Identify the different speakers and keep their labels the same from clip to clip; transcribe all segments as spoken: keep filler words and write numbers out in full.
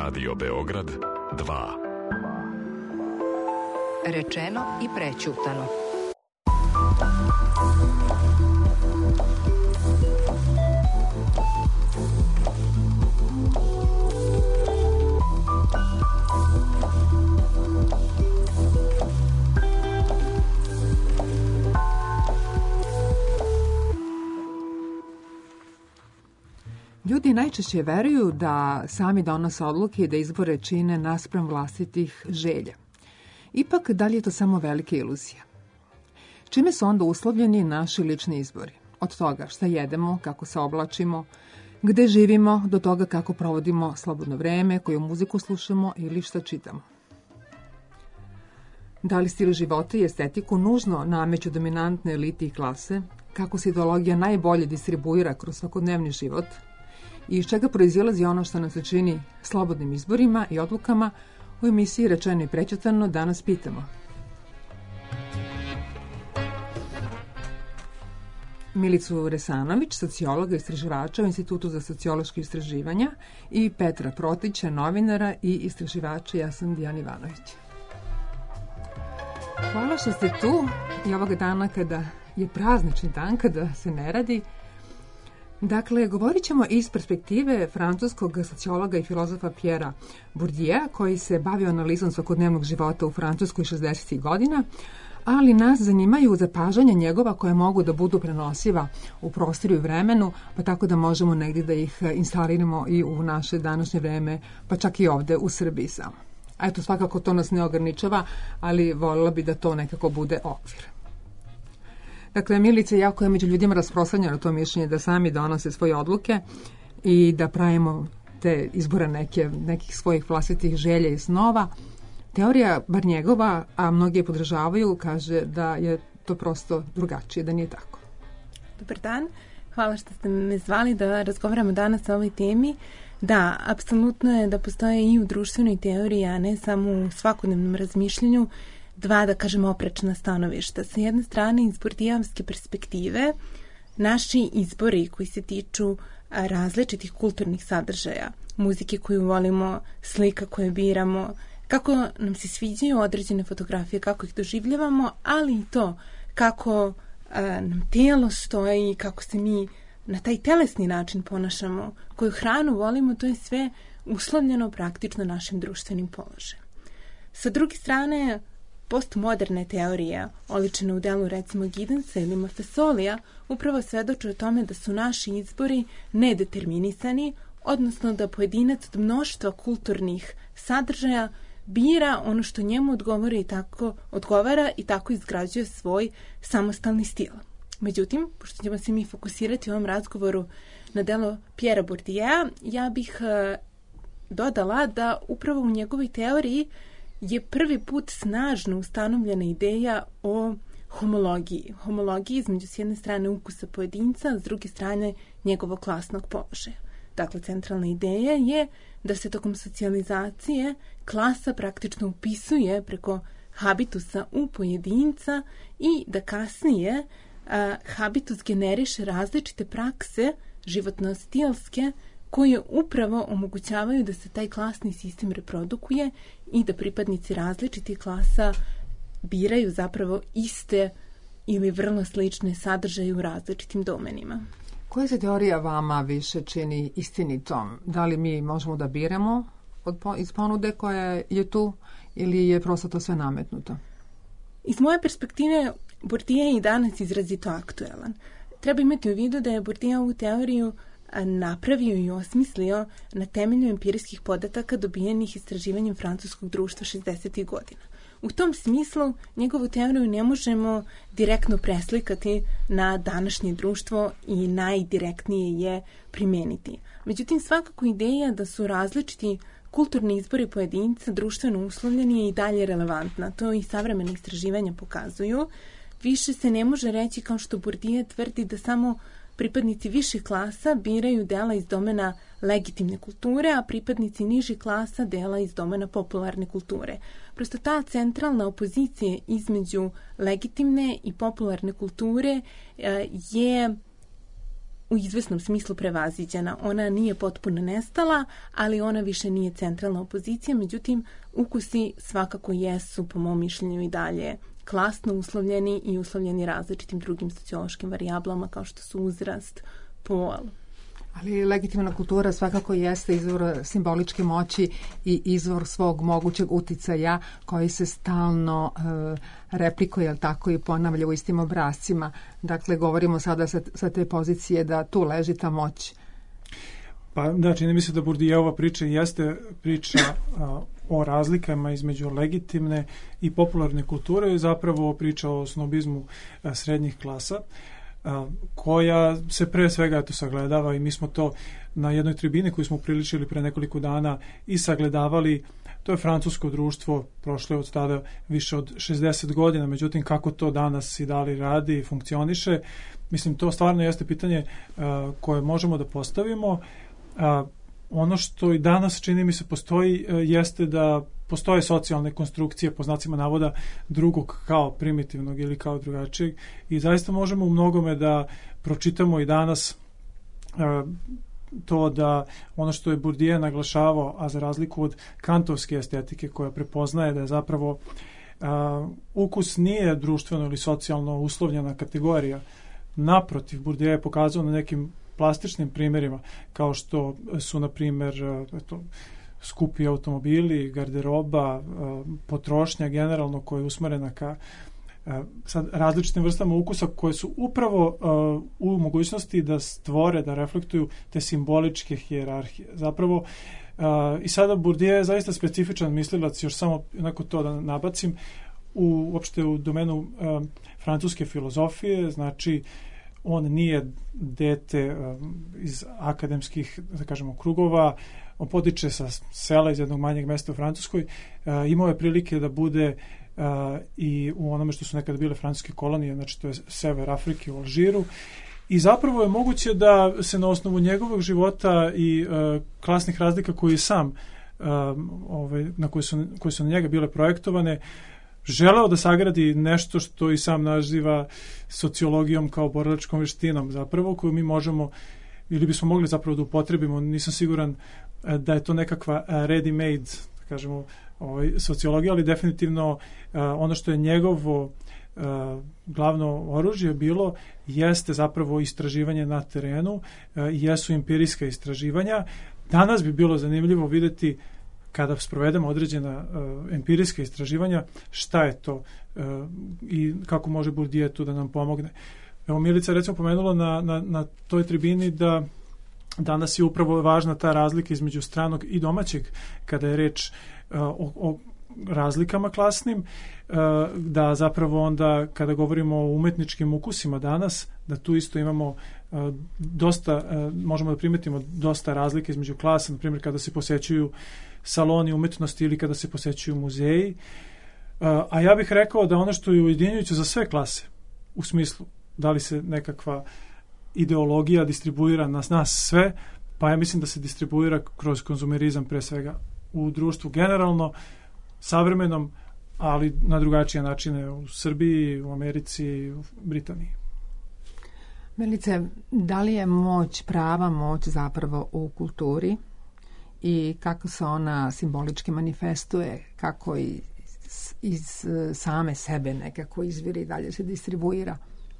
Speaker 1: Radio Beograd dva.
Speaker 2: Rečeno i prećutano.
Speaker 3: Ljudi najčešće veruju da sami donose odluke i da izbore čine naspram vlastitih želja. Ipak, da li je to samo velika iluzija? Čime su onda uslovljeni naši lični izbori? Od toga šta jedemo, kako se oblačimo, gde živimo, do toga kako provodimo slobodno vreme, koju muziku slušamo ili šta čitamo. Da li stil života i estetiku nužno nameću dominantne elite i klase, kako se ideologija najbolje distribuira kroz svakodnevni život i iz čega proizilazi ono što nam se čini slobodnim izborima i odlukama, u emisiji Rečeno i prećutano danas pitamo. Milicu Resanović, sociologa i istraživača u Institutu za sociološke istraživanja, i Petra Protića, novinara i istraživača. Ja sam Dijana Ivanović. Hvala što ste tu i ovoga dana kada je praznični dan, kada se ne radi. Dakle, govorit ćemo iz perspektive francuskog sociologa i filozofa Pierra Bourdieu'a, koji se bavio analizom svakodnevnog života u Francuskoj šezdesetih godina, ali nas zanimaju zapažanja njegova koje mogu da budu prenosiva u prostoru i vremenu, pa tako da možemo negdje da ih instaliramo i u naše današnje vreme, pa čak i ovde u Srbiji samo. A eto, svakako to nas ne ograničava, ali voljela bi da to nekako bude okvir. Dakle, Milica, jako je među ljudima rasprostranjeno to mišljenje da sami donose svoje odluke i da pravimo te izbore neke, nekih svojih vlastitih želja i snova. Teorija, bar njegova, a mnogi je podržavaju, kaže da je to prosto drugačije, da nije tako.
Speaker 4: Dobar dan, hvala što ste me zvali da razgovaramo danas o ovoj temi. Da, apsolutno je da postoje i u društvenoj teoriji, a ne samo u svakodnevnom razmišljanju, dva, da kažemo, oprečna stanovišta. Sa jedne strane, iz Bourdieu'evske perspektive, naši izbori koji se tiču različitih kulturnih sadržaja, muzike koju volimo, slika koje biramo, kako nam se sviđaju određene fotografije, kako ih doživljavamo, ali i to kako a, nam tijelo stoji, kako se mi na taj telesni način ponašamo, koju hranu volimo, to je sve uslovljeno praktično našim društvenim položajem. Sa druge strane, postmoderne teorije, oličene u delu recimo Giddens'a ili Montessolija, upravo svedoče o tome da su naši izbori nedeterminisani, odnosno da pojedinac od mnoštva kulturnih sadržaja bira ono što njemu odgovara i tako, odgovara i tako izgrađuje svoj samostalni stil. Međutim, pošto ćemo se mi fokusirati u ovom razgovoru na delo Pierra Bourdieu'a, ja bih uh, dodala da upravo u njegovoj teoriji je prvi put snažno ustanovljena ideja o homologiji. Homologiji između s jedne strane ukusa pojedinca, a s druge strane njegovog klasnog položaja. Dakle, centralna ideja je da se tokom socijalizacije klasa praktično upisuje preko habitusa u pojedinca i da kasnije a, habitus generiše različite prakse životno-stilske koje upravo omogućavaju da se taj klasni sistem reprodukuje i da pripadnici različitih klasa biraju zapravo iste ili vrlo slične sadržaje u različitim domenima.
Speaker 3: Koja se teorija vama više čini istinitom? Da li mi možemo da biramo od, iz ponude koja je tu ili je prosto to sve nametnuto?
Speaker 4: Iz moje perspektive, Bourdieu je i danas izrazito aktuelan. Treba imati u vidu da je Bourdieu ovu teoriju napravio i osmislio na temelju empirijskih podataka dobijenih istraživanjem francuskog društva šezdesetih godina. U tom smislu njegovu teoriju ne možemo direktno preslikati na današnje društvo i najdirektnije je primeniti. Međutim, svakako ideja da su različiti kulturni izbori pojedinca društveno uslovljeni je i dalje relevantna. To i savremene istraživanja pokazuju. Više se ne može reći, kao što Bourdieu tvrdi, da samo pripadnici viših klasa biraju dela iz domena legitimne kulture, a pripadnici nižih klasa dela iz domena popularne kulture. Prosto ta centralna opozicija između legitimne i popularne kulture je u izvesnom smislu prevaziđena. Ona nije potpuno nestala, ali ona više nije centralna opozicija, međutim, ukusi svakako jesu, po mom mišljenju, i dalje klasno uslovljeni i uslovljeni različitim drugim sociološkim varijablama kao što su uzrast, pol.
Speaker 3: Ali legitimna kultura svakako jeste izvor simboličke moći i izvor svog mogućeg uticaja koji se stalno e, replikuje, jel tako, i ponavlja u istim obrascima. Dakle, govorimo sada sa, sa te pozicije da tu leži ta moć.
Speaker 5: Pa da, čini mi se da Bourdieuova priča jeste priča a, o razlikama između legitimne i popularne kulture i zapravo priča o snobizmu a, srednjih klasa, a, koja se pre svega eto sagledava, i mi smo to na jednoj tribini koju smo priličili pre nekoliko dana i sagledavali. To je francusko društvo, prošlo je od tada više od šezdeset godina, međutim kako to danas i da li radi i funkcioniše, mislim, to stvarno jeste pitanje a, koje možemo da postavimo. A, ono što i danas čini mi se postoji a, jeste da postoje socijalne konstrukcije, po znacima navoda, drugog kao primitivnog ili kao drugačijeg, i zaista možemo u mnogome da pročitamo i danas a, to da ono što je Bourdieu naglašavao, a za razliku od kantovske estetike koja prepoznaje da je zapravo a, ukus nije društveno ili socijalno uslovljena kategorija. Naprotiv, Bourdieu je pokazao na nekim plastičnim primjerima, kao što su, na primjer, eto, skupi automobili, garderoba, potrošnja generalno koja je usmerena ka sad različitim vrstama ukusa koje su upravo u mogućnosti da stvore, da reflektuju te simboličke hijerarhije. Zapravo, i sada Bourdieu je zaista specifičan mislilac, još samo onako to da nabacim, u, uopšte u domenu francuske filozofije, znači on nije dete um, iz akademskih, da kažemo, krugova, on potiče sa sela iz jednog manjeg mesta u Francuskoj, uh, imao je prilike da bude uh, i u onome što su nekada bile francuske kolonije, znači to je sever Afrike u Alžiru, i zapravo je moguće da se na osnovu njegovog života i uh, klasnih razlika koji sam uh, ovaj, na koje su, koje su na njega bile projektovane, želeo da sagradi nešto što i sam naziva sociologijom kao borilačkom veštinom, zapravo, koju mi možemo ili bismo mogli zapravo da upotrebimo. Nisam siguran da je to nekakva ready-made, da kažemo, ovaj, sociologija, ali definitivno ono što je njegovo glavno oružje bilo jeste zapravo istraživanje na terenu, jesu empirijska istraživanja. Danas bi bilo zanimljivo videti, kada sprovedemo određena uh, empirijska istraživanja, šta je to uh, i kako može Bourdieu tu da nam pomogne. Evo, Milica recimo pomenula na, na, na toj tribini da danas je upravo važna ta razlika između stranog i domaćeg, kada je reč uh, o, o razlikama klasnim, uh, da zapravo onda kada govorimo o umetničkim ukusima danas, da tu isto imamo uh, dosta, uh, možemo da primetimo dosta razlike između klasa, na primjer kada se posećuju saloni umetnosti ili kada se posećuju muzeji. A ja bih rekao da ono što je ujedinjujuće za sve klase, u smislu da li se nekakva ideologija distribuira na nas sve, pa ja mislim da se distribuira kroz konzumerizam pre svega u društvu generalno, savremenom, ali na drugačije načine u Srbiji, u Americi, u Britaniji.
Speaker 3: Milice, da li je moć, prava moć zapravo u kulturi i kako se ona simbolički manifestuje, kako iz, iz same sebe nekako izvira i dalje se distribuira?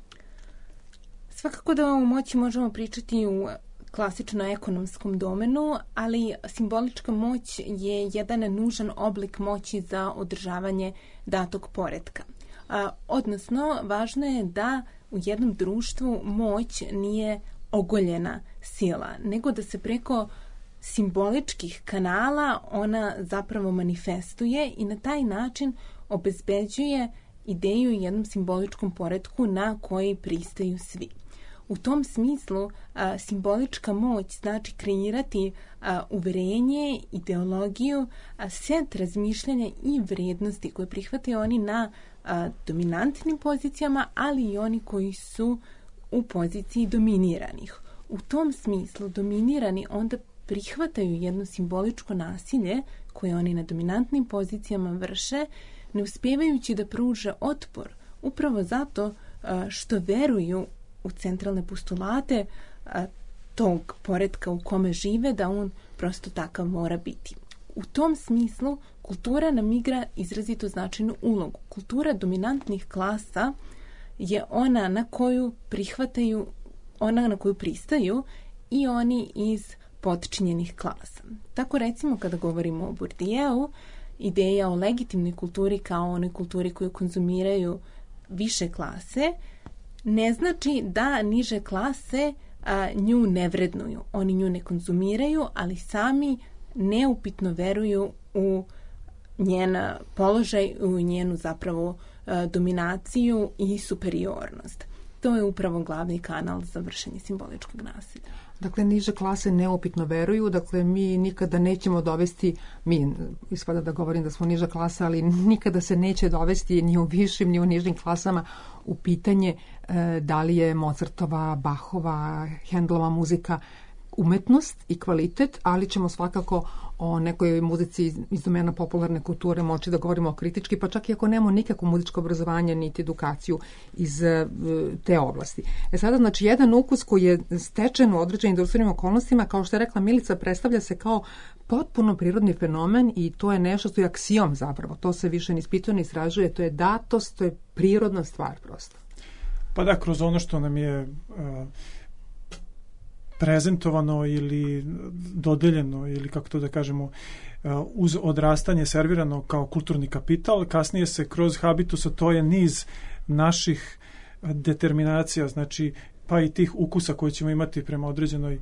Speaker 4: Svakako da o moći možemo pričati u klasično ekonomskom domenu, ali simbolička moć je jedan nužan oblik moći za održavanje datog poretka. A, odnosno, važno je da u jednom društvu moć nije ogoljena sila, nego da se preko simboličkih kanala ona zapravo manifestuje i na taj način obezbeđuje ideju jednom simboličkom poretku na koji pristaju svi. U tom smislu a, simbolička moć znači kreirati a, uverenje, ideologiju, a, set razmišljanja i vrednosti koje prihvataju oni na a, dominantnim pozicijama, ali i oni koji su u poziciji dominiranih. U tom smislu dominirani onda prihvataju jedno simboličko nasilje koje oni na dominantnim pozicijama vrše, ne uspijevajući da pruže otpor, upravo zato a, što veruju u centralne postulate a, tog poretka u kome žive, da on prosto takav mora biti. U tom smislu kultura nam igra izrazito značajnu ulogu. Kultura dominantnih klasa je ona na koju prihvataju, ona na koju pristaju i oni iz potčinjenih klasa. Tako recimo kada govorimo o Bourdieu, ideja o legitimnoj kulturi kao onoj kulturi koju konzumiraju više klase, ne znači da niže klase a, nju ne vrednuju. Oni nju ne konzumiraju, ali sami neupitno veruju u njen položaj, u njenu zapravo a, dominaciju i superiornost. To je upravo glavni kanal za vršenje simboličkog nasilja.
Speaker 3: Dakle, niže klase neupitno veruju, dakle mi nikada nećemo dovesti, mi ispada da govorim da smo niža klasa, ali nikada se neće dovesti ni u višim ni u nižim klasama u pitanje e, da li je Mozartova, Bachova, Hendelova muzika umetnost i kvalitet, ali ćemo svakako o nekoj muzici iz domena popularne kulture moći da govorimo kritički, pa čak i ako nemamo nikakvo muzičko obrazovanje niti edukaciju iz e, te oblasti. E sada, znači, jedan ukus koji je stečen u određenim društvenim okolnostima, kao što je rekla Milica, predstavlja se kao potpuno prirodni fenomen i to je nešto što je aksijom zapravo. To se više ni ispituje, ni istražuje, to je datost, to je prirodna stvar prosto.
Speaker 5: Pa da, kroz ono što nam je uh, prezentovano ili dodeljeno ili kako to da kažemo uz odrastanje servirano kao kulturni kapital, kasnije se kroz habitus, a to je niz naših determinacija, znači pa i tih ukusa koje ćemo imati prema određenoj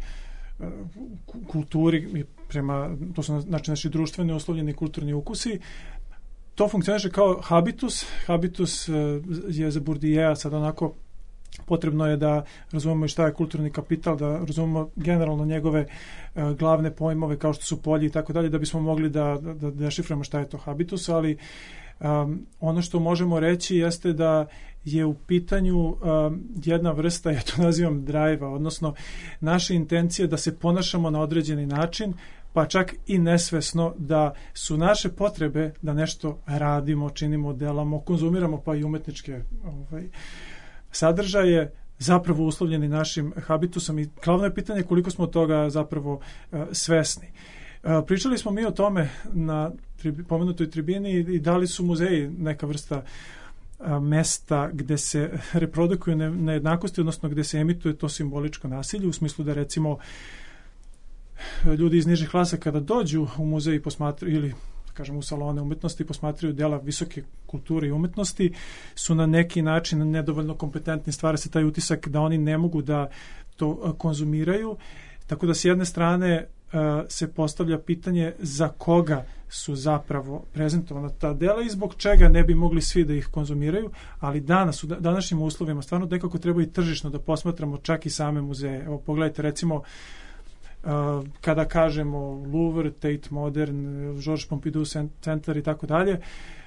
Speaker 5: kulturi i prema, to su znači naši društveni uslovljeni kulturni ukusi. To funkcioniše kao habitus. Habitus je za Bourdieu sad onako potrebno je da razumemo i šta je kulturni kapital, da razumemo generalno njegove uh, glavne pojmove kao što su polje i tako dalje, da bismo mogli da, da, da dešiframo šta je to habitus, ali um, ono što možemo reći jeste da je u pitanju um, jedna vrsta, ja to nazivam drive-a, odnosno naša intencija da se ponašamo na određeni način, pa čak i nesvesno da su naše potrebe da nešto radimo, činimo, delamo, konzumiramo pa i umetničke ovaj, sadržaje zapravo uslovljeni našim habitusom i glavno je pitanje koliko smo toga zapravo uh, svesni. Uh, pričali smo mi o tome na tribi, pomenutoj tribini i da li su muzeji neka vrsta uh, mesta gde se reprodukuju ne, nejednakosti, odnosno gde se emituje to simboličko nasilje, u smislu da recimo ljudi iz nižih klasa kada dođu u muzej i posmatraju ili kažem u salone umetnosti posmatraju dela visoke kulture i umetnosti, su na neki način nedovoljno kompetentni, stvara se taj utisak da oni ne mogu da to konzumiraju, tako da s jedne strane uh, se postavlja pitanje za koga su zapravo prezentovana ta dela i zbog čega ne bi mogli svi da ih konzumiraju, ali danas u današnjim uslovima stvarno nekako treba i tržišno da posmatramo čak i same muzeje. Evo pogledajte recimo Uh, kada kažemo Louvre, Tate Modern, Georges Pompidou centar i tako dalje,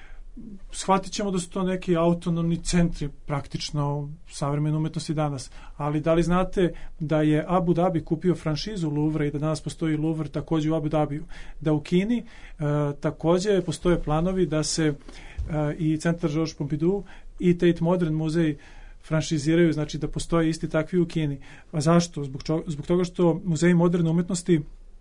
Speaker 5: shvatit ćemo da su to neki autonomni centri praktično savremene umetnosti danas. Ali da li znate da je Abu Dhabi kupio franšizu Louvre i da danas postoji Louvre takođe u Abu Dhabiju? Da u Kini uh, takođe postoje planovi da se uh, i centar Georges Pompidou i Tate Modern muzej franšiziraju, znači da postoje isti takvi u Kini. A zašto? Zbog, čo, zbog toga što muzeji moderne umetnosti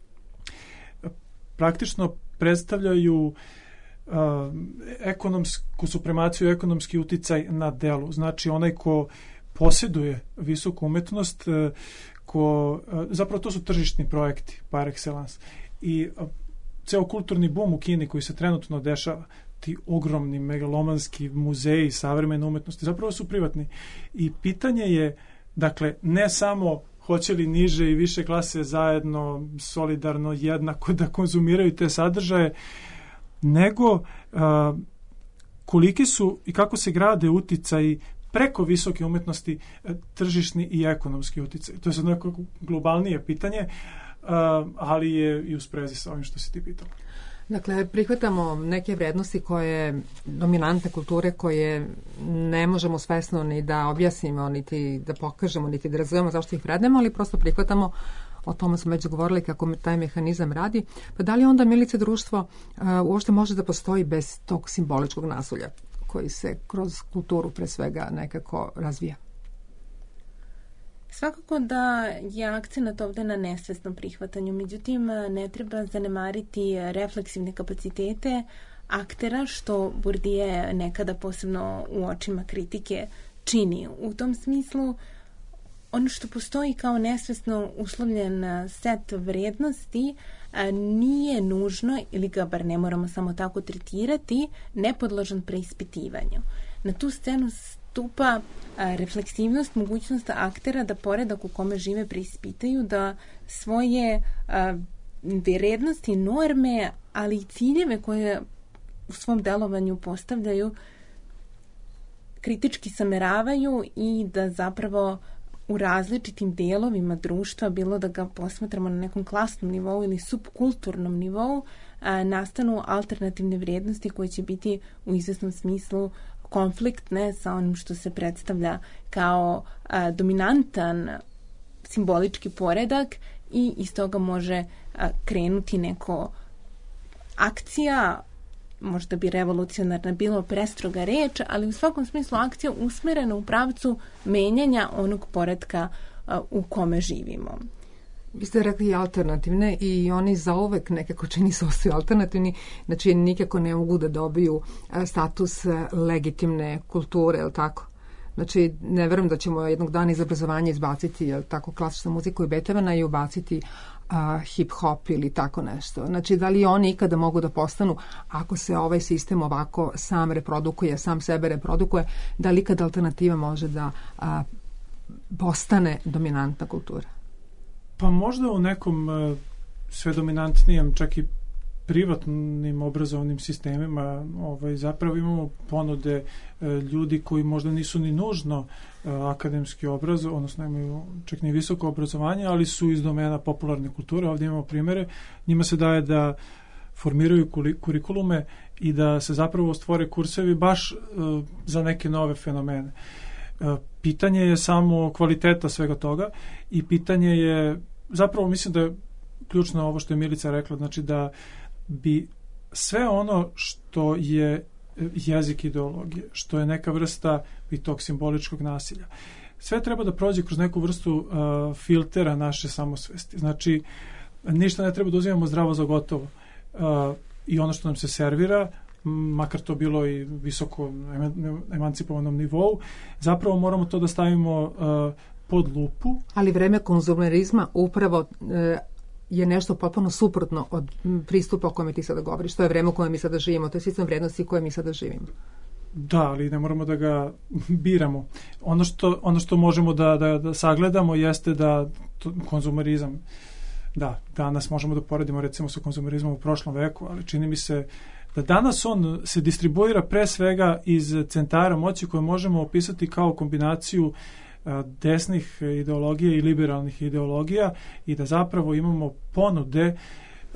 Speaker 5: praktično predstavljaju uh, ekonomsku supremaciju, ekonomski uticaj na delu. Znači onaj ko posjeduje visoku umetnost, uh, ko, uh, zapravo to su tržišni projekti par excellence. I uh, ceo kulturni bum u Kini koji se trenutno dešava, ti ogromni megalomanski muzeji savremene umetnosti zapravo su privatni. I pitanje je, dakle, ne samo hoće li niže i više klase zajedno, solidarno, jednako da konzumiraju te sadržaje, nego a, koliki su i kako se grade uticaji preko visoke umetnosti tržišni i ekonomski uticaj. To je sad neko globalnije pitanje, a, ali je i u sprezi sa ovim što si ti pitala.
Speaker 3: Dakle, prihvatamo neke vrednosti koje, dominantne kulture koje ne možemo svesno ni da objasnimo, niti da pokažemo, niti da razumemo zašto ih vrednemo, ali prosto prihvatamo, o tome smo već govorili kako taj mehanizam radi. Pa da li onda, Milice, društvo uh, uopšte može da postoji bez tog simboličkog nasilja koji se kroz kulturu pre svega nekako razvija?
Speaker 4: Svakako da je akcenat ovde na nesvesnom prihvatanju, međutim ne treba zanemariti refleksivne kapacitete aktera, što Bourdieu nekada posebno u očima kritike čini. U tom smislu, ono što postoji kao nesvesno uslovljen set vrednosti nije nužno, ili ga bar ne moramo samo tako tretirati, nepodložan preispitivanju. Na tu scenu stupa refleksivnost, mogućnost aktera da poredak u kome žive preispitaju, da svoje vrednosti, norme, ali i ciljeve koje u svom delovanju postavljaju, kritički sameravaju i da zapravo u različitim delovima društva, bilo da ga posmatramo na nekom klasnom nivou ili subkulturnom nivou, nastanu alternativne vrijednosti koje će biti u izvesnom smislu konfliktne sa onim što se predstavlja kao a, dominantan simbolički poredak i iz toga može a, krenuti neko akcija, možda bi revolucionarna bilo prestroga reč, ali u svakom smislu akcija usmerena u pravcu menjanja onog poretka a, u kome živimo.
Speaker 3: Vi ste rekli alternativne i oni zauvek nekako čini se ostaju alternativni, znači nikako ne mogu da dobiju status legitimne kulture, je li tako? Znači, ne verujem da ćemo jednog dana iz obrazovanja izbaciti, je li tako, klasičnu muziku i Beethovena i ubaciti uh, hip-hop ili tako nešto. Znači, da li oni ikada mogu da postanu, ako se ovaj sistem ovako sam reprodukuje, sam sebe reprodukuje, da li ikada alternativa može da uh, postane dominantna kultura?
Speaker 5: Pa možda u nekom uh, sve dominantnijem, čak i privatnim obrazovnim sistemima ovaj, zapravo imamo ponude uh, ljudi koji možda nisu ni nužno uh, akademski obraz, odnosno nemaju čak ni visoko obrazovanje, ali su iz domena popularne kulture. Ovdje imamo primere. Njima se daje da formiraju kurikulume i da se zapravo stvore kursevi baš uh, za neke nove fenomene. Uh, pitanje je samo kvaliteta svega toga i pitanje je, zapravo mislim da je ključno ovo što je Milica rekla, znači da bi sve ono što je jezik ideologije, što je neka vrsta i tog simboličkog nasilja, sve treba da prođe kroz neku vrstu uh, filtera naše samosvesti. Znači, ništa ne treba da uzimamo zdravo za gotovo. Uh, I ono što nam se servira, makar to bilo i visoko emancipovanom nivou, zapravo moramo to da stavimo uh, pod lupu.
Speaker 3: Ali vreme konzumerizma upravo uh, je nešto potpuno suprotno od pristupa o kome ti sada govoriš. To je vreme u kojem mi sada živimo, to je sistem vrednosti u kojem mi sada živimo.
Speaker 5: Da, ali ne moramo da ga biramo. Ono što, ono što možemo da, da, da sagledamo jeste da to, konzumerizam, da, danas možemo da poredimo recimo sa konzumerizmom u prošlom veku, ali čini mi se da danas on se distribuira pre svega iz centara moći koje možemo opisati kao kombinaciju desnih ideologija i liberalnih ideologija i da zapravo imamo ponude uh,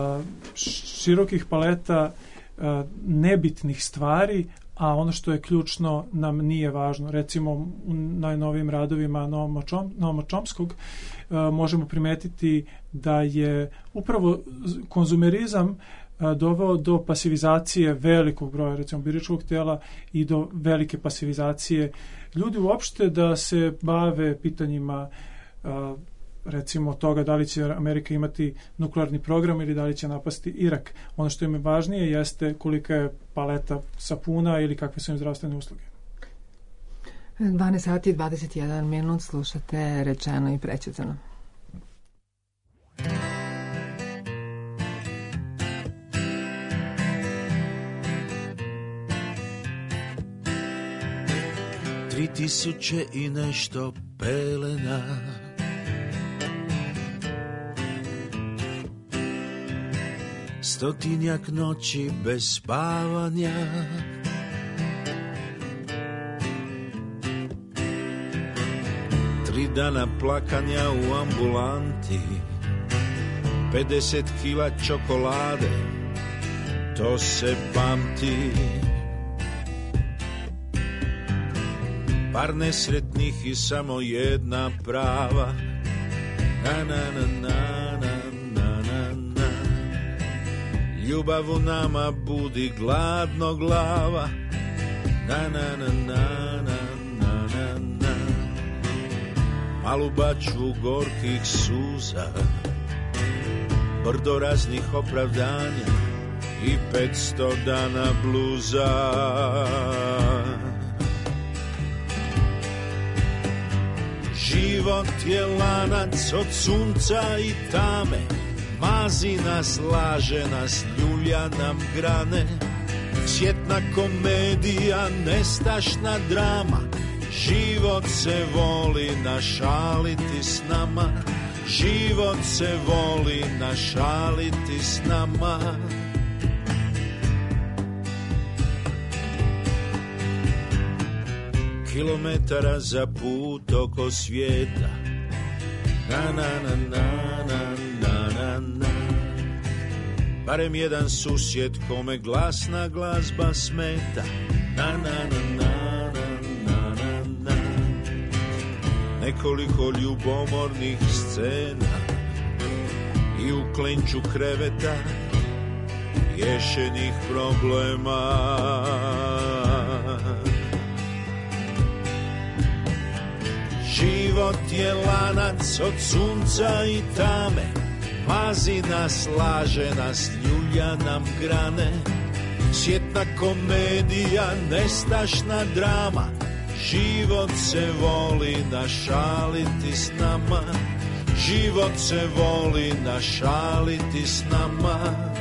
Speaker 5: širokih paleta uh, nebitnih stvari, a ono što je ključno nam nije važno. Recimo u najnovijim radovima Noama Chomskog uh, možemo primetiti da je upravo konzumerizam uh, doveo do pasivizacije velikog broja, recimo biračkog tela i do velike pasivizacije ljudi uopšte da se bave pitanjima uh, recimo toga da li će Amerika imati nuklearni program ili da li će napasti Irak. Ono što im je važnije jeste kolika je paleta sapuna ili kakve su im zdravstvene usluge.
Speaker 3: dvanaest sati i dvadeset jedan minut, slušate Rečeno i prećutano.
Speaker 6: Tri tisuće i nešto pelena, stotinjak noći bez spavanja, tri dana plakanja u ambulanti, pedeset kila čokolade, to se pamti. Par nesretnih i samo jedna prava, na na na na na na na na. Ljubav u nama budi gladno glava, na na na na na na na na. malu bačvu gorkih suza, brdo raznih opravdanja i petsto dana bluza. Život je lanac od sunca i tame, mazi nas, laže nas, ljulja nam grane. Sjetna komedija, nestašna drama, život se voli našaliti s nama, život se voli našaliti s nama. Kilometara za put oko svijeta, na na na na na na na na. Barem jedan susjed kome glasna glazba smeta, na na na na na na na. Nekoliko ljubomornih scena i u klenču kreveta rješenih problema. Život je lanac od sunca i tame, mazi nas, laže nas, ljulja nam grane. Sjetna komedija, nestašna drama, život se voli našaliti s nama, život se voli našaliti s nama.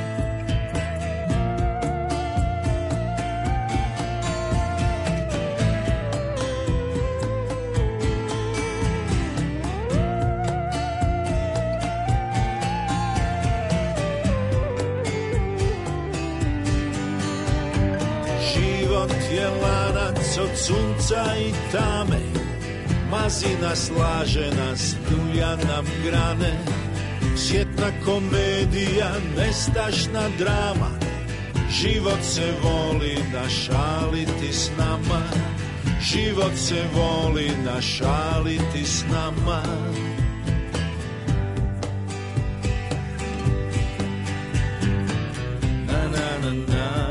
Speaker 6: Od sunca i tame, mazi nas, laže nas, ljulja nam grane. Sjetna komedija, nestašna drama, život se voli našaliti s nama, život se voli našaliti s nama. Na na na na.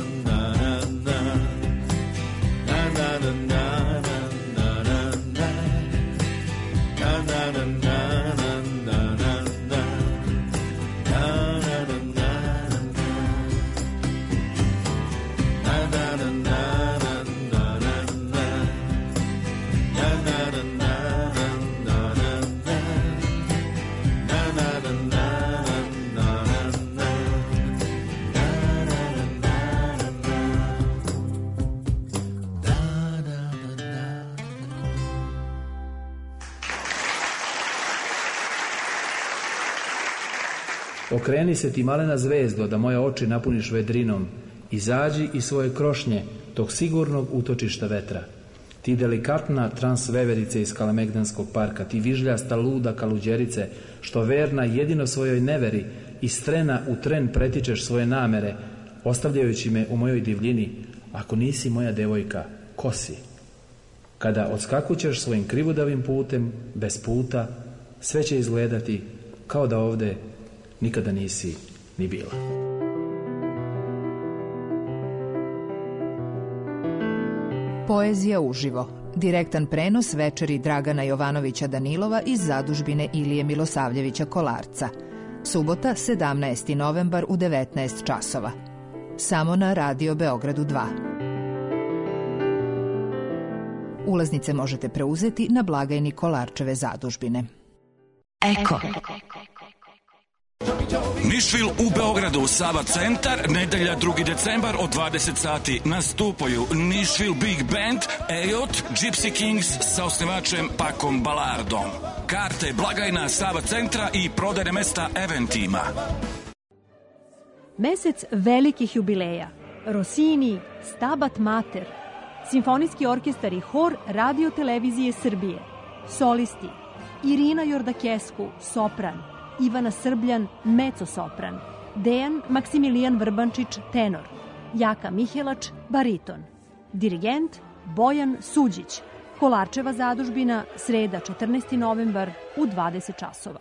Speaker 7: Okreni se ti malena zvezdo, da moje oči napuniš vedrinom. Izađi iz svoje krošnje, tog sigurnog utočišta vetra. Ti delikatna transveverice iz Kalemegdanskog parka, ti vižljasta luda kaluđerice, što verna jedino svojoj neveri, iz trena u tren pretičeš svoje namere, ostavljajući me u mojoj divljini. Ako nisi moja devojka, ko si? Kada odskakućeš svojim krivudavim putem, bez puta, sve će izgledati kao da ovde nikada nisi ni bila.
Speaker 2: Poezija uživo. Direktan prenos večeri Dragana Jovanovića Danilova iz zadužbine Ilije Milosavljevića Kolarca. Subota, sedamnaesti novembar u devetnaest časova. Samo na Radio Beogradu dva. Ulaznice možete preuzeti na blagajni Kolarčeve zadužbine.
Speaker 8: Eko. Nišvil u Beogradu, Sava centar, nedelja drugi decembar od dvadeset sati nastupaju Nišvil Big Band, Ejot, Gypsy Kings sa osnivačem Pakom Balardom. Karte, blagajna Sava centra i prodajne mesta Eventima.
Speaker 9: Mesec velikih jubileja. Rossini, Stabat Mater, Simfonijski orkestar i hor Radio Televizije Srbije, solisti Irina Jordakesku, sopran, Ivana Srbljan, mezzo-sopran, Dejan Maksimilijan Vrbančić, tenor, Jaka Mihelač, bariton, dirigent Bojan Suđić, Kolarčeva zadužbina, sreda četrnaesti novembar u dvadeset časova.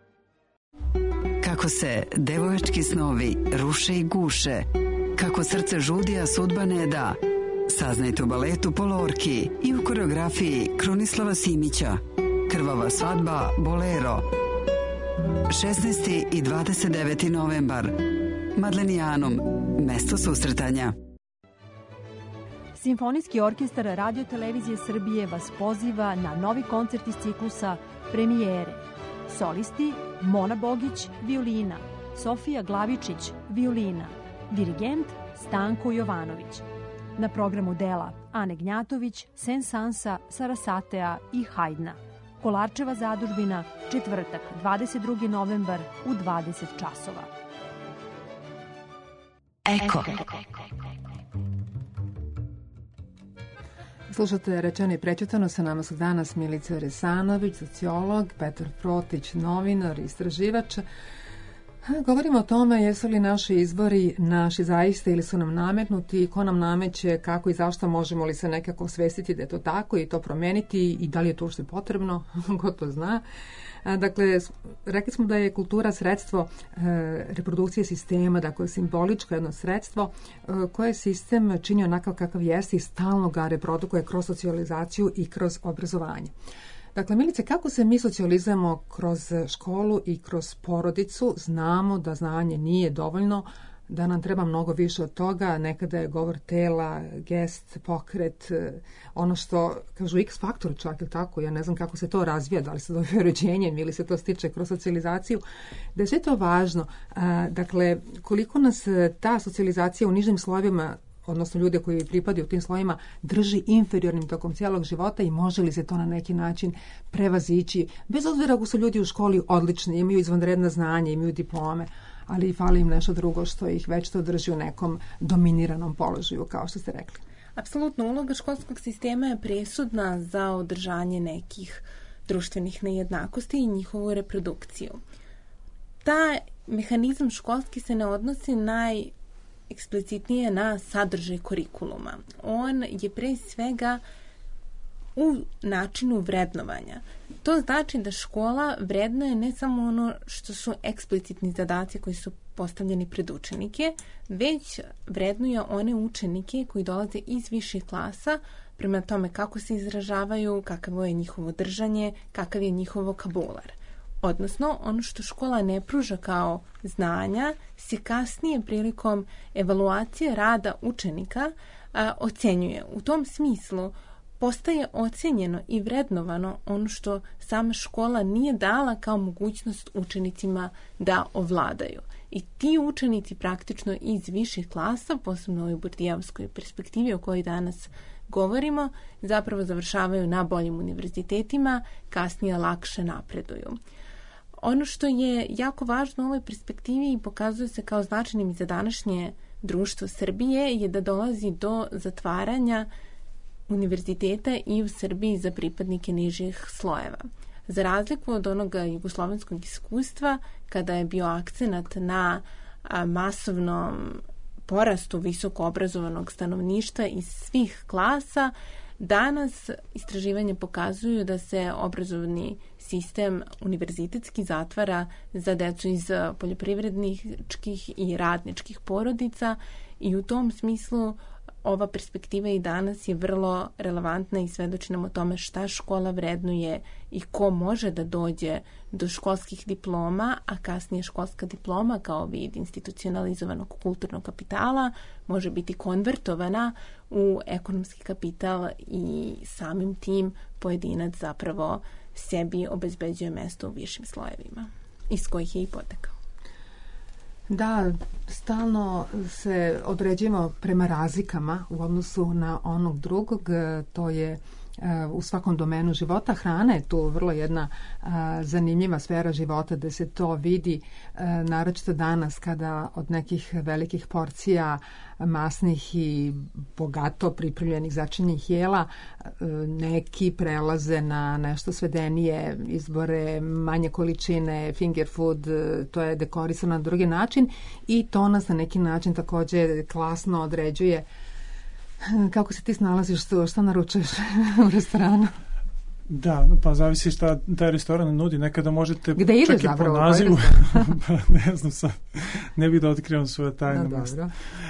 Speaker 10: Kako se devojački snovi ruše i guše, kako srce žudi, a sudba ne da. Saznajte u baletu Polorki i u koreografiji Krunislava Simića Krvava svadba Bolero. šesnaesti i dvadeset deveti novembar. Madlenijanom, mesto susretanja.
Speaker 9: Simfonijski orkestar Radio Televizije Srbije vas poziva na novi koncert iz ciklusa Premijere. Solisti Mona Bogić, violina, Sofija Glavičić, violina, dirigent Stanko Jovanović. Na programu dela Ane Gnjatović, Sensansa, Sarasatea i Hajdna. Kolarčeva zadužbina, četvrtak, dvadeset drugi novembar u dvadeset časova.
Speaker 10: Eko.
Speaker 3: Slušate Rečeno i prećutano, sa nama su danas Milica Resanović, sociolog, Petar Protić, novinar, istraživač. Govorimo o tome jesu li naši izbori naši zaista ili su nam nametnuti, ko nam nameće, kako i zašto, možemo li se nekako osvestiti da je to tako i to promeniti i da li je to uopšte potrebno, ko to zna. Dakle, rekli smo da je kultura sredstvo e, reprodukcije sistema, dakle simboličko jedno sredstvo e, koje sistem čini onakav kakav jeste i stalno ga reprodukuje kroz socijalizaciju i kroz obrazovanje. Dakle, Milice, kako se mi socijalizujemo kroz školu i kroz porodicu? Znamo da znanje nije dovoljno, da nam treba mnogo više od toga. Nekada je govor tela, gest, pokret, ono što kažu X faktor čak, je tako? Ja ne znam kako se to razvija, da li se dobije rođenjem ili se to stiče kroz socijalizaciju. Da je sve to važno. Dakle, koliko nas ta socijalizacija u nižim slojevima, odnosno ljude koji pripadaju u tim slojima, drži inferiornim tokom cijelog života i može li se to na neki način prevazići, bez obzira ako su ljudi u školi odlični, imaju izvanredna znanja, imaju diplome, ali fali im nešto drugo što ih već to drži u nekom dominiranom položaju, kao što ste rekli.
Speaker 4: Apsolutno, uloga školskog sistema je presudna za održanje nekih društvenih nejednakosti i njihovu reprodukciju. Ta mehanizam školski se ne odnosi naj eksplicitnije na sadržaj kurikuluma. On je pre svega u načinu vrednovanja. To znači da škola vrednuje ne samo ono što su eksplicitni zadaci koji su postavljeni pred učenike, već vrednuje one učenike koji dolaze iz viših klasa prema tome kako se izražavaju, kakavo je njihovo držanje, kakav je njihov vokabular. Odnosno, ono što škola ne pruža kao znanja se kasnije prilikom evaluacije rada učenika a, ocenjuje. U tom smislu postaje ocenjeno i vrednovano ono što sama škola nije dala kao mogućnost učenicima da ovladaju. I ti učenici praktično iz viših klasa, posebno u ovoj burdijevskoj perspektivi o kojoj danas govorimo, zapravo završavaju na boljim univerzitetima, kasnije lakše napreduju. Ono što je jako važno u ovoj perspektivi i pokazuje se kao značajnim i za današnje društvo Srbije je da dolazi do zatvaranja univerziteta i u Srbiji za pripadnike nižih slojeva. Za razliku od onoga jugoslovenskog iskustva, kada je bio akcenat na masovnom porastu visoko obrazovanog stanovništva iz svih klasa, danas istraživanje pokazuju da se obrazovni sistem univerzitetski zatvara za decu iz poljoprivredničkih i radničkih porodica i u tom smislu ova perspektiva i danas je vrlo relevantna i svedoči nam o tome šta škola vrednuje i ko može da dođe do školskih diploma, a kasnije školska diploma kao vid institucionalizovanog kulturnog kapitala može biti konvertovana u ekonomski kapital i samim tim pojedinac zapravo sebi obezbeđuje mesto u višim slojevima iz kojih je i potekao.
Speaker 3: Da, stalno se određujemo prema razlikama u odnosu na onog drugog, to je u svakom domenu života. Hrana je tu vrlo jedna a, zanimljiva sfera života da se to vidi, a, naročito danas kada od nekih velikih porcija masnih i bogato pripremljenih začinjenih jela a, neki prelaze na nešto svedenije, izbore manje količine, finger food, to je dekorisano na drugi način i to nas na neki način također klasno određuje. Kako se ti snalaziš, što, što naručuješ u restoranu?
Speaker 5: Da, pa zavisi šta taj restoran nudi. Nekada možete
Speaker 3: gde ide
Speaker 5: čak
Speaker 3: zapravo,
Speaker 5: i po nazivu, pa ne znam sad, ne bih da otkrivam svoje tajne.
Speaker 3: No, dobro.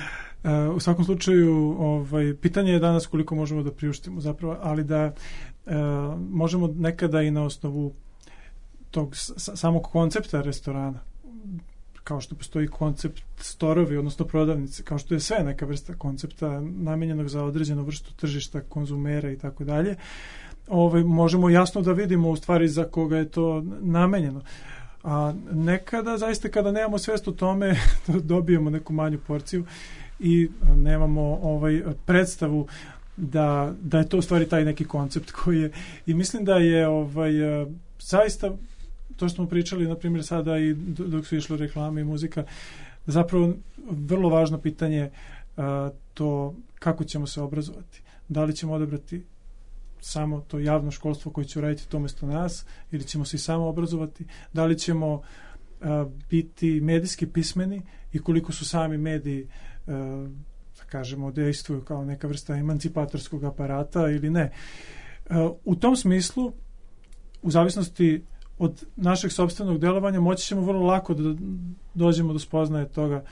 Speaker 5: u svakom slučaju, ovaj, pitanje je danas koliko možemo da priuštimo zapravo, ali da uh, možemo nekada i na osnovu tog samog koncepta restorana, kao što postoji koncept storovi, odnosno prodavnice, kao što je sve neka vrsta koncepta namenjenog za određenu vrstu tržišta, konzumera i tako dalje, ovaj, možemo jasno da vidimo u stvari za koga je to namenjeno. A nekada, zaista kada nemamo svest o tome, dobijemo neku manju porciju i nemamo ovaj predstavu da, da je to u stvari taj neki koncept koji je, i mislim da je ovaj zaista to što smo pričali, na primjer, sada i dok su išle reklame i muzika, zapravo vrlo važno pitanje a, to kako ćemo se obrazovati. Da li ćemo odabrati samo to javno školstvo koje će uraditi to mesto nas, ili ćemo se i samo obrazovati, da li ćemo a, biti medijski pismeni i koliko su sami mediji a, da kažemo dejstvuju kao neka vrsta emancipatorskog aparata ili ne. A, u tom smislu, u zavisnosti od našeg sopstvenog delovanja moći ćemo vrlo lako da dođemo do spoznaje toga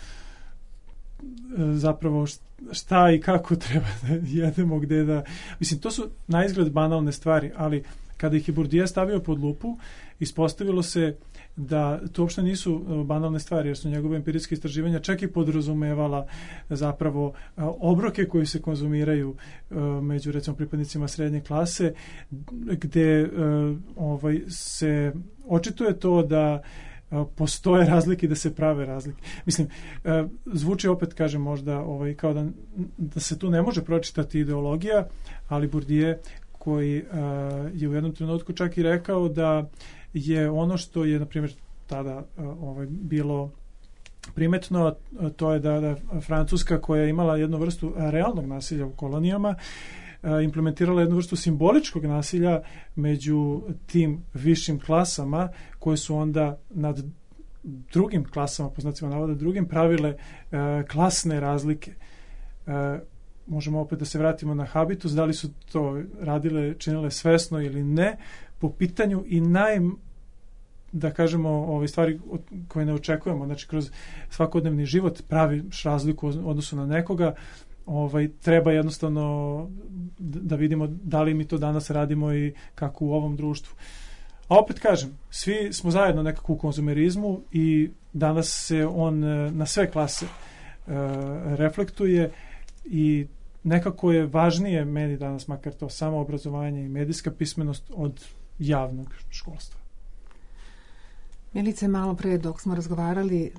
Speaker 5: zapravo šta i kako treba da jedemo, gde da... Mislim, to su naizgled banalne stvari, ali kada ih je Bourdieu stavio pod lupu, ispostavilo se da to uopšte nisu banalne stvari, jer su njegove empirijske istraživanja čak i podrazumevala zapravo obroke koji se konzumiraju među, recimo, pripadnicima srednje klase, gde ovaj, se očituje to da postoje razlike i da se prave razlike. Mislim, zvuči opet, kažem, možda ovaj, kao da, da se tu ne može pročitati ideologija, ali Bourdieu, koji je u jednom trenutku čak i rekao da je ono što je, na primjer, tada ovaj, bilo primetno, to je da, da Francuska, koja je imala jednu vrstu realnog nasilja u kolonijama, implementirala jednu vrstu simboličkog nasilja među tim višim klasama, koje su onda nad drugim klasama, po znacima navoda drugim, pravile klasne razlike. Možemo opet da se vratimo na habitus, da li su to radile, činile svesno ili ne, po pitanju i naj, da kažemo, ove stvari koje ne očekujemo, znači kroz svakodnevni život praviš razliku u odnosu na nekoga, ovaj, treba jednostavno da vidimo da li mi to danas radimo i kako u ovom društvu. A opet kažem, svi smo zajedno nekako u konzumerizmu i danas se on na sve klase uh, reflektuje i nekako je važnije meni danas, makar to samo obrazovanje i medijska pismenost, od javnog školstva.
Speaker 3: Milice, malo pre dok smo razgovarali,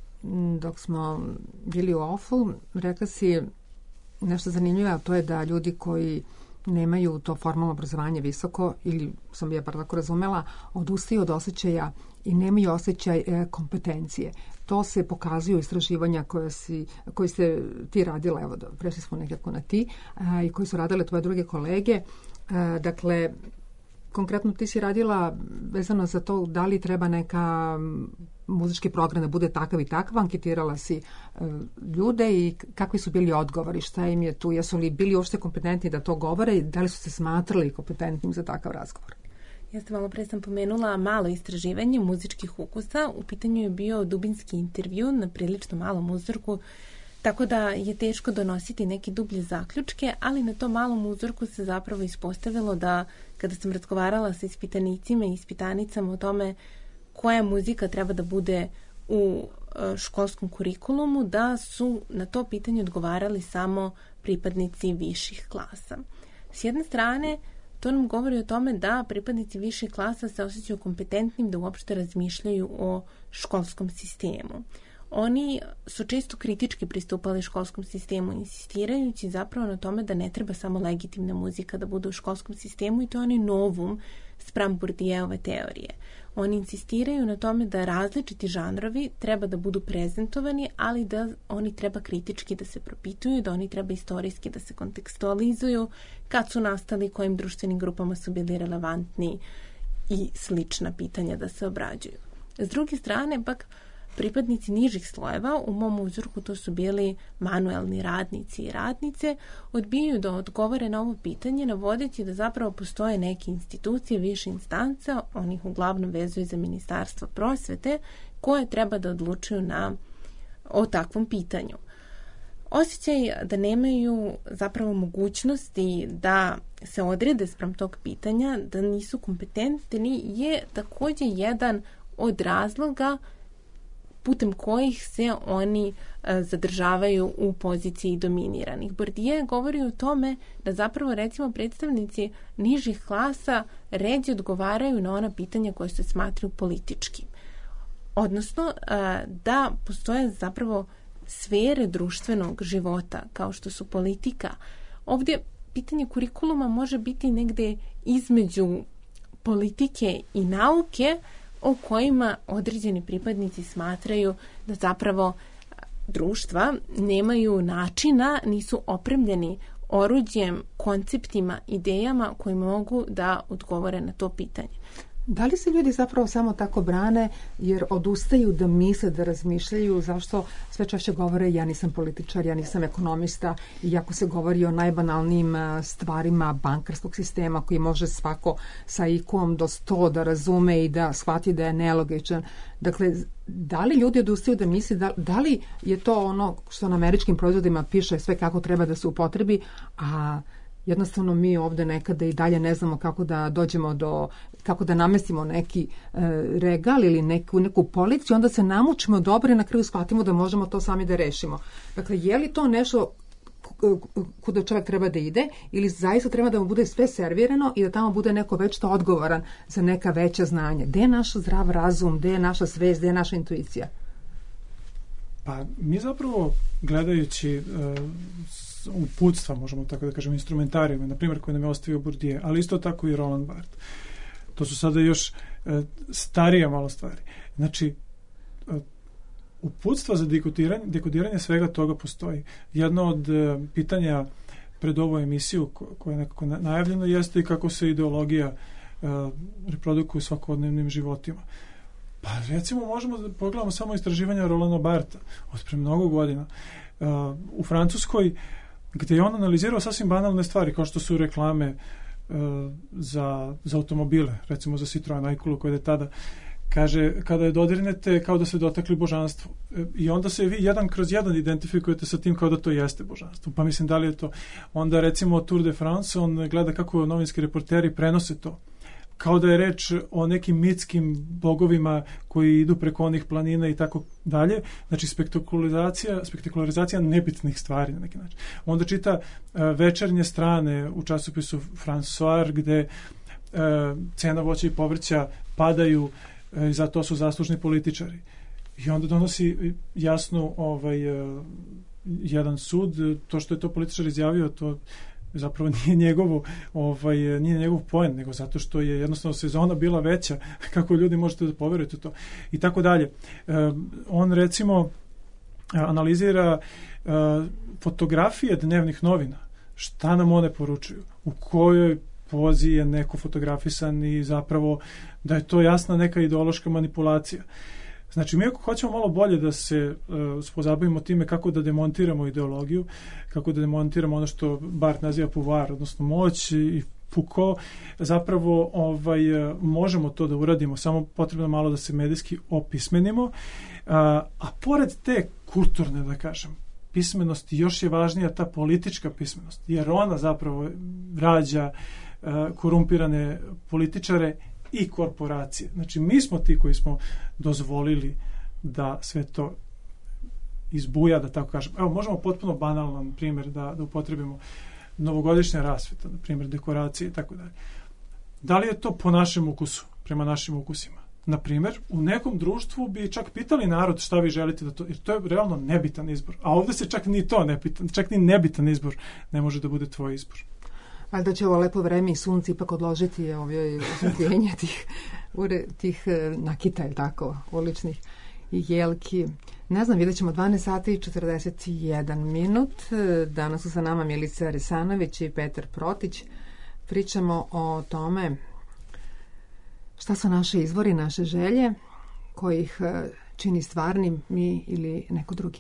Speaker 3: dok smo bili u ofu, rekla si nešto zanimljivo, a to je da ljudi koji nemaju to formalno obrazovanje visoko, ili sam ja bar tako razumela, odustaju od osjećaja i nemaju osjećaj e, kompetencije. To se pokazuju istraživanja koje, si, koje ste ti radila, evo, prešli smo nekako na ti, a, i koji su radile tvoje druge kolege. A, dakle, konkretno ti si radila vezano za to da li treba neka muzički program da bude takav i takav, anketirala si uh, ljude i kakvi su bili odgovori, šta im je tu, jesu li bili uopšte kompetentni da to govore i da li su se smatrali kompetentnim za takav razgovor?
Speaker 4: Jeste, malo pre sam pomenula malo istraživanje muzičkih ukusa. U pitanju je bio dubinski intervju na prilično malom uzorku, tako da je teško donositi neke dublje zaključke, ali na tom malom uzorku se zapravo ispostavilo da kada sam razgovarala sa ispitanicima i ispitanicama o tome koja muzika treba da bude u školskom kurikulumu, da su na to pitanje odgovarali samo pripadnici viših klasa. S jedne strane, to nam govori o tome da pripadnici viših klasa se osjećaju kompetentnim da uopšte razmišljaju o školskom sistemu. Oni su često kritički pristupali školskom sistemu, insistirajući zapravo na tome da ne treba samo legitimna muzika da bude u školskom sistemu, i to je onaj novum spram Bourdieuove teorije. Oni insistiraju na tome da različiti žanrovi treba da budu prezentovani, ali da oni treba kritički da se propituju, da oni treba istorijski da se kontekstualizuju, kad su nastali, kojim društvenim grupama su bili relevantni i slična pitanja da se obrađuju. S druge strane, pak, pripadnici nižih slojeva, u mom uzorku to su bili manuelni radnici i radnice, odbijaju da odgovore na ovo pitanje, navodeći da zapravo postoje neke institucije, više instanca, oni ih uglavnom vezuju za Ministarstvo prosvete, koje treba da odlučuju na, o takvom pitanju. Osjećaj da nemaju zapravo mogućnosti da se odrede sprem tog pitanja, da nisu kompetentni, je također jedan od razloga putem kojih se oni e, zadržavaju u poziciji dominiranih. Bourdieu govori o tome da zapravo recimo predstavnici nižih klasa ređe odgovaraju na ona pitanja koje se smatraju političkim. Odnosno e, da postoje zapravo sfere društvenog života kao što su politika. Ovdje pitanje kurikuluma može biti negde između politike i nauke, o kojima određeni pripadnici smatraju da zapravo društva nemaju načina, nisu opremljeni oruđem, konceptima, idejama koji mogu da odgovore na to pitanje.
Speaker 3: Da li se ljudi zapravo samo tako brane jer odustaju da misle, da razmišljaju, zašto sve češće govore ja nisam političar, ja nisam ekonomista, iako se govori o najbanalnijim stvarima bankarskog sistema koji može svako sa I Q-om do sto da razume i da shvati da je nelogičan. Dakle, da li ljudi odustaju da misle, da, da li je to ono što na američkim proizvodima piše sve kako treba da se upotrebi, a jednostavno mi ovdje nekada i dalje ne znamo kako da dođemo do, kako da namestimo neki e, regal ili neku, neku policu, onda se namučimo dobro i na kraju shvatimo da možemo to sami da rešimo. Dakle, je li to nešto kuda čovjek treba da ide ili zaista treba da mu bude sve servirano i da tamo bude neko već to odgovoran za neka veća znanja? Gde je naš zdrav razum, gde je naša svest, gde je naša intuicija?
Speaker 5: Pa mi zapravo gledajući uh, uputstva, možemo tako da kažem, instrumentarijuma, na primjer koje nam je ostavio Bourdieu, ali isto tako i Roland Barthes. To su sada još uh, starije malo stvari. Znači, uh, uputstva za dekodiranje, dekodiranje svega toga postoji. Jedno od uh, pitanja pred ovu emisiju ko, koja je nekako najavljena jeste i kako se ideologija uh, reprodukuje u svakodnevnim životima. Pa recimo možemo da pogledamo samo istraživanja Rolanda Bartha od pre mnogo godina uh, u Francuskoj, gdje je on analizirao sasvim banalne stvari kao što su reklame uh, za, za automobile, recimo za Citroen Aikulu koje je tada kaže, kada je dodirnete kao da ste dotakli božanstvo. I onda se vi jedan kroz jedan identifikujete sa tim kao da to jeste božanstvo. Pa mislim da li je to. Onda recimo Tour de France, on gleda kako novinski reporteri prenose to. Kao da je reč o nekim mitskim bogovima koji idu preko onih planina i tako dalje. Znači spektakularizacija, spektakularizacija nebitnih stvari na neki način. Onda čita uh, večernje strane u časopisu François gde uh, cena voća i povrća padaju i za to su zaslužni političari. I onda donosi jasno ovaj, uh, jedan sud, to što je to političar izjavio, to zapravo nije njegovo, ovaj, nije njegov poen, nego zato što je jednostavno sezona bila veća, kako ljudi možete da poverujete to. I tako dalje. Um, on recimo analizira uh, fotografije dnevnih novina. Šta nam one poručuju? U kojoj pozi je neko fotografisan i zapravo da je to jasna neka ideološka manipulacija. Znači, mi ako hoćemo malo bolje da se uh, pozabavimo time kako da demontiramo ideologiju, kako da demontiramo ono što Barthes naziva pouvoir, odnosno moć i Foucault, zapravo ovaj, možemo to da uradimo, samo potrebno malo da se medijski opismenimo. Uh, a pored te kulturne, da kažem, pismenosti, još je važnija ta politička pismenost, jer ona zapravo rađa uh, korumpirane političare i korporacije. Znači, mi smo ti koji smo dozvolili da sve to izbuja, da tako kažem. Evo, možemo potpuno banalan primjer da, da upotrebimo novogodišnja rasveta, na primjer dekoracije i tako dalje. Da li je to po našem ukusu, prema našim ukusima? Na primjer, u nekom društvu bi čak pitali narod šta vi želite da to, jer to je realno nebitan izbor. A ovdje se čak ni to ne pita, čak ni nebitan izbor ne može da bude tvoj izbor.
Speaker 3: Valjda će ovo lepo vreme i sunce ipak odložiti ove osvetljenje tih, tih nakita, ili tako, uličnih i jelki. Ne znam, vidjet ćemo dvanaest sati i četrdeset jedan minut. Danas su sa nama Milica Resanović i Petar Protić. Pričamo o tome šta su naše izvori, naše želje, kojih čini stvarnim mi ili neko drugi.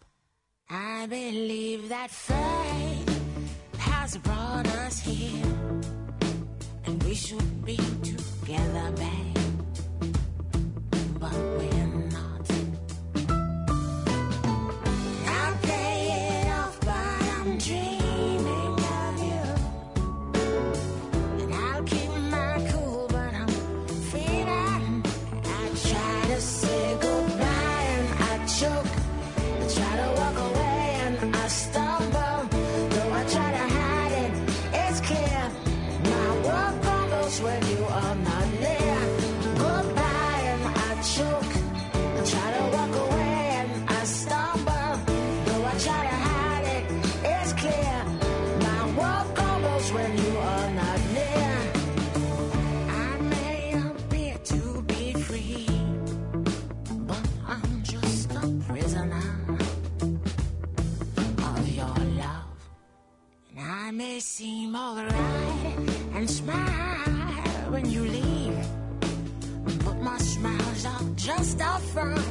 Speaker 11: I believe that fate has brought us here. should be together, babe, but we're not. I'll play it off, but I'm dreaming of you. And I'll keep my cool, but I'm feeling. I try to say goodbye and I choke. I try to walk away and I stumble. Though I try to hide it, it's clear. My world crumbles when you are not near. Goodbye and I choke. I try to walk away and I stumble. Though I try to hide it, it's clear. My world crumbles when you are not near. I may appear to be free, but I'm just a prisoner of your love. And I may seem alright and smile when you leave, but my smiles are just a front,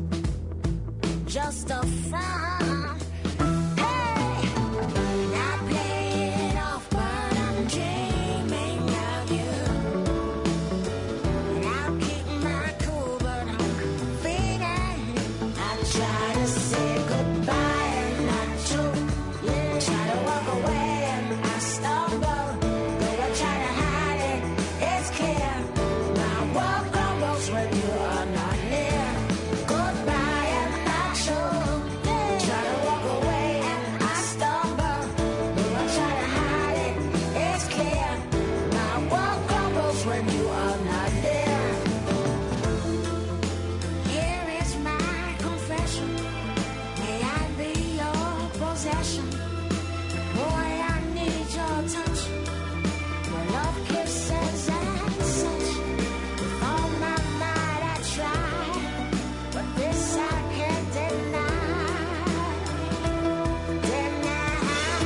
Speaker 11: just a front. Hey, and I play it off, but I'm dreaming of you. And I'll keep my cool, but I'm feeling. I try to say goodbye and I choke. I try to walk away and I stumble. Though I try to hide it, it's clear. My world crumbles when you are not near. Goodbye and I choke. Try to walk away and I stumble. Though I try to hide it, it's clear. My world crumbles when you are not near. Here is my confession. May I be your possession. Boy, I need your touch. Your love kisses and such. With all my might I try, but this I can't deny. Deny.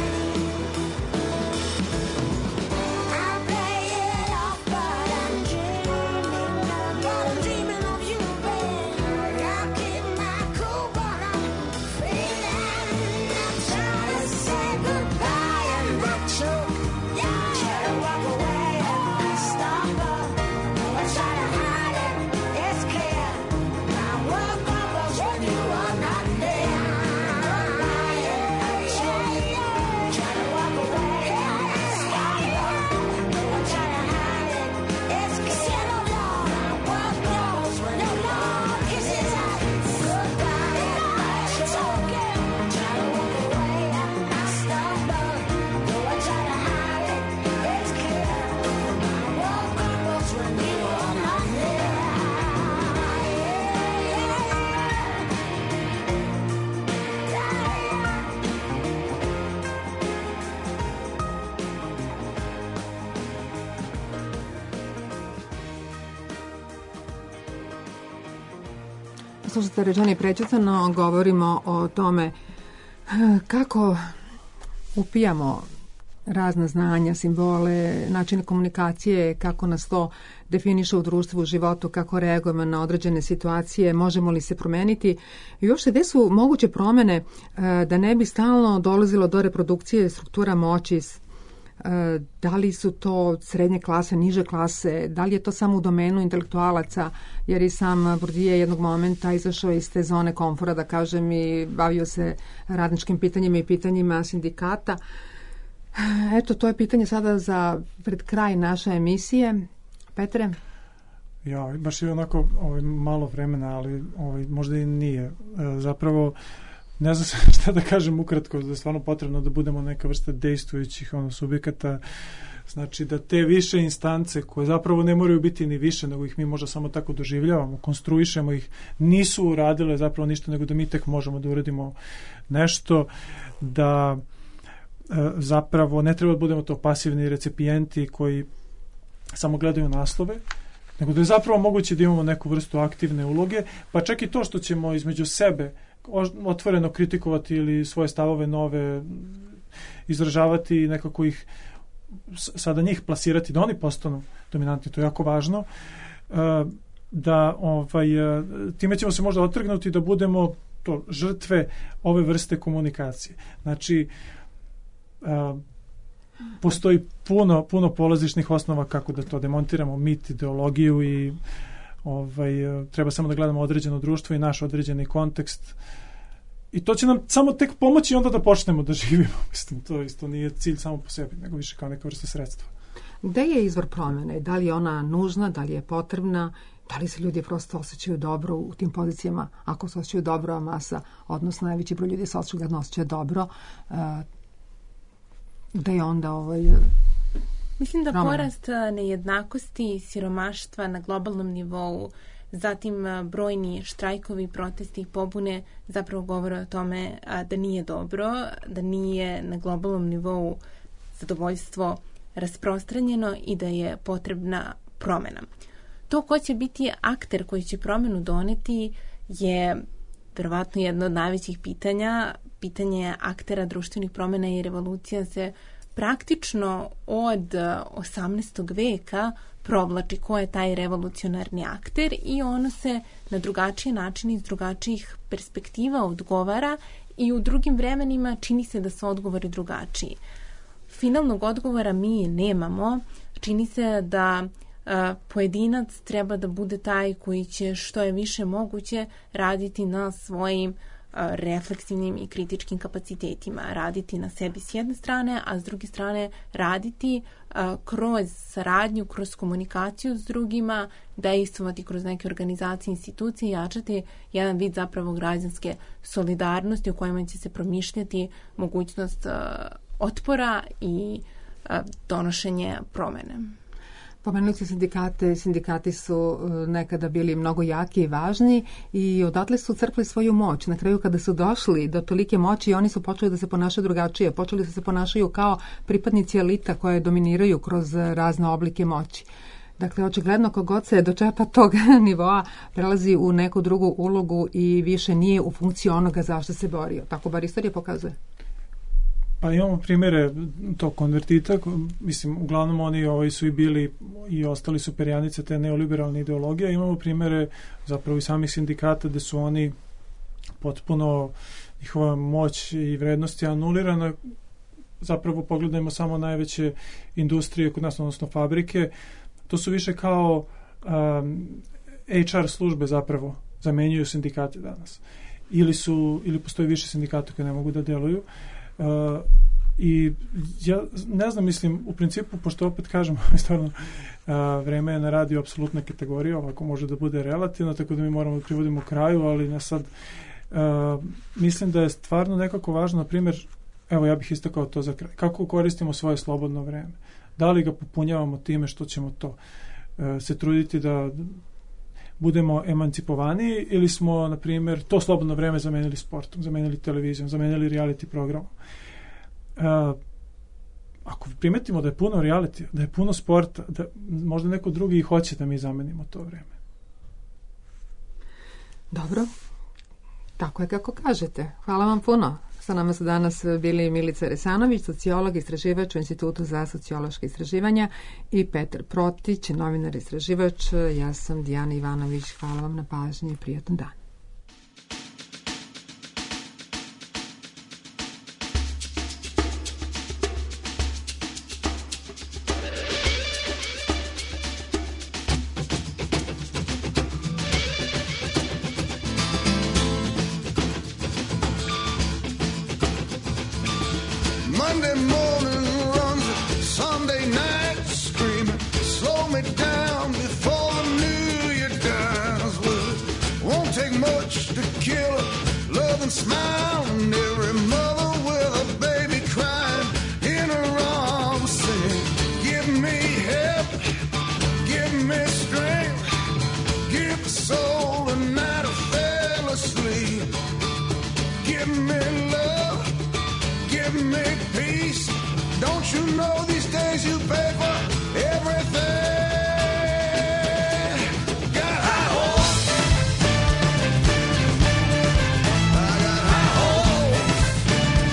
Speaker 11: I play it off, but I'm dreaming of you. I'm dreaming of you, babe. I keep my cool, but I'm feeling. I try to say goodbye and I choke. Try to walk away and I stumble. Though I try to hide it, it's clear. My world crumbles when you are not near. Goodbye and I choke. Try to walk away and I stumble. Though I try to hide it, it's clear. My world crumbles when no love kisses us. Goodbye and I choke. Try to walk away and I stumble. Though I try to hide it, it's clear. My world crumbles when you are not near.
Speaker 3: Slušajte, Rečani Prećutano, govorimo o tome eh, kako upijamo razna znanja, simbole, načine komunikacije, kako nas to definiše u društvu, u životu, kako reagujemo na određene situacije, možemo li se promeniti i uopšte gde su moguće promene eh, da ne bi stalno dolazilo do reprodukcije struktura moći, eh, da li su to srednje klase, niže klase, da li je to samo u domenu intelektualaca, jer i sam Bourdieu jednog momenta izašao iz te zone komfora, da kažem, i bavio se radničkim pitanjima i pitanjima sindikata. Eto, to je pitanje sada za pred kraj naše emisije. Petre?
Speaker 5: Ja, baš je onako ovaj, malo vremena, ali ovaj, možda i nije. E, zapravo, ne znam šta da kažem ukratko, da je stvarno potrebno da budemo neka vrsta dejstvujućih ono, subjekata, znači da te više instance koje zapravo ne moraju biti ni više, nego ih mi možda samo tako doživljavamo, konstruišemo ih, nisu uradile zapravo ništa, nego da mi tek možemo da uradimo nešto, da e, zapravo ne treba da budemo to pasivni recipijenti koji samo gledaju naslove, nego da je zapravo moguće da imamo neku vrstu aktivne uloge, pa čak i to što ćemo između sebe otvoreno kritikovati ili svoje stavove nove izražavati i nekako ih sada njih plasirati da oni postanu dominantni, to je jako važno, da ovaj, time ćemo se možda otrgnuti da budemo to žrtve ove vrste komunikacije. Znači, postoji puno, puno polazišnih osnova kako da to demontiramo, mit, ideologiju i ovaj, treba samo da gledamo određeno društvo i naš određeni kontekst. I to će nam samo tek pomoći onda da počnemo da živimo. Mislim, to isto nije cilj samo po sebi, nego više kao neka vrsta sredstva.
Speaker 3: Gde je izvor promene? Da li je ona nužna, da li je potrebna, da li se ljudi prosto osjećaju dobro u tim pozicijama? Ako se osjećaju dobro, a masa, odnosno najveći broj ljudi se očigledno osjećaju dobro, da je onda ovaj...
Speaker 4: Mislim da
Speaker 3: promena.
Speaker 4: porast nejednakosti, siromaštva na globalnom nivou, zatim brojni štrajkovi, protesti i pobune zapravo govore o tome da nije dobro, da nije na globalnom nivou zadovoljstvo rasprostranjeno i da je potrebna promena. To ko će biti akter koji će promenu doneti je verovatno jedno od najvećih pitanja. Pitanje aktera društvenih promena i revolucija se praktično od osamnaestog veka provlači ko je taj revolucionarni akter i ono se na drugačiji način iz drugačijih perspektiva odgovara i u drugim vremenima čini se da su odgovori drugačiji. Finalnog odgovora mi nemamo. Čini se da uh, pojedinac treba da bude taj koji će što je više moguće raditi na svojim uh, refleksivnim i kritičkim kapacitetima, raditi na sebi s jedne strane, a s druge strane raditi uh, kroz saradnju, kroz komunikaciju s drugima, dejstvovati kroz neke organizacije, institucije, jačati jedan vid zapravo građanske solidarnosti u kojima će se promišljati mogućnost uh, otpora i a, donošenje promene.
Speaker 3: Pomenuli ste sindikate, sindikati su nekada bili mnogo jaki i važni i odatle su crpli svoju moć. Na kraju kada su došli do tolike moći, oni su počeli da se ponašaju drugačije, počeli da se ponašaju kao pripadnici elita koje dominiraju kroz razne oblike moći. Dakle, očigledno kogod se dočepa tog nivoa prelazi u neku drugu ulogu i više nije u funkciji onoga za što se borio. Tako bar istorija pokazuje.
Speaker 5: Pa imamo primjere tog konvertita, mislim, uglavnom oni ovaj, su i bili i ostali su perjanice te neoliberalne ideologije. Imamo primjere zapravo i samih sindikata gde su oni potpuno, njihova moć i vrednosti anulirana. Zapravo pogledajmo samo najveće industrije kod nas, odnosno fabrike. To su više kao um, H R službe zapravo zamenjuju sindikate danas. Ili, su, ili postoji više sindikata koji ne mogu da deluju. Uh, i ja ne znam, mislim, u principu, pošto opet kažem, stvarno uh, vreme je na radiju apsolutna kategorija, ovako može da bude relativno, tako da mi moramo da privodimo kraju, ali na sad uh, mislim da je stvarno nekako važno, na primjer, evo ja bih istakao to za kraj, kako koristimo svoje slobodno vreme, da li ga popunjavamo time što ćemo to uh, se truditi da budemo emancipovaniji ili smo, na primjer, to slobodno vreme zamenili sportom, zamenili televizijom, zamenili reality programom. Uh, ako primetimo da je puno reality, da je puno sporta, da možda neko drugi i hoće da mi zamenimo to vreme.
Speaker 3: Dobro, tako je kako kažete. Hvala vam puno. Sa nama su danas bili Milica Resanović, sociolog, istraživač u Institutu za sociološke istraživanja, i Petar Protić, novinar, istraživač. Ja sam Dijana Ivanović. Hvala vam na pažnji i prijatan dan.
Speaker 12: Monday morning runs, Sunday night screaming, slow me down before the new year dies. Well, it won't take much to kill a loving smile, and every mother with a baby crying in her arms singing, give me help, give me strength, give a soul a night I fell asleep, give me love, give me peace. Don't you know these days you pay for everything? Got high hopes, I got high hopes,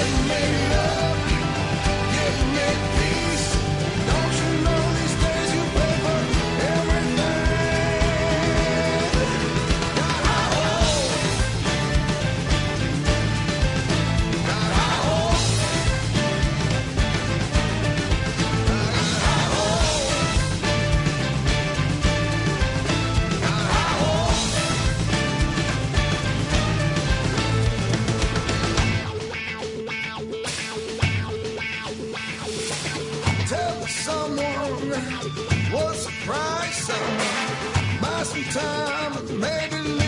Speaker 12: Give me love, give me peace. Don't you know these days you pay for everything? Got high hopes, got high hopes, got high hopes, tell someone what's the price of buy some time, maybe